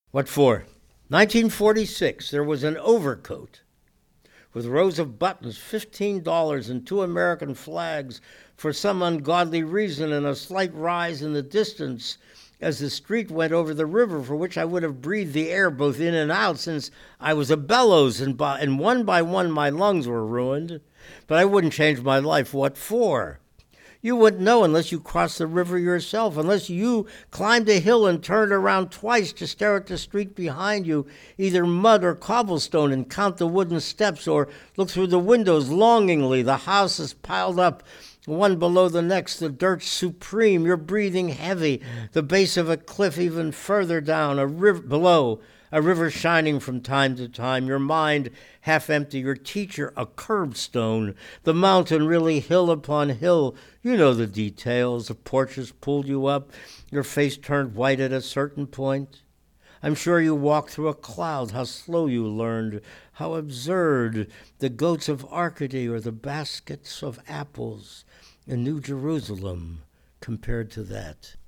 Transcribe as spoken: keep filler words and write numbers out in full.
What for? nineteen forty-six, there was an overcoat with rows of buttons, fifteen dollars, and two American flags for some ungodly reason, and a slight rise in the distance as the street went over the river, for which I would have breathed the air both in and out, since I was a bellows, and, by, and one by one my lungs were ruined. But I wouldn't change my life. What for? You wouldn't know unless you crossed the river yourself, unless you climbed a hill and turned around twice to stare at the street behind you, either mud or cobblestone, and count the wooden steps, or look through the windows longingly, the houses piled up one below the next, the dirt supreme, your breathing heavy, the base of a cliff even further down, a river below, a river shining from time to time, your mind half empty, your teacher a curbstone, the mountain really hill upon hill. You know the details. The porches pulled you up, your face turned white at a certain point. I'm sure you walked through a cloud, how slow you learned, how absurd, the goats of Arcady or the baskets of apples in New Jerusalem compared to that.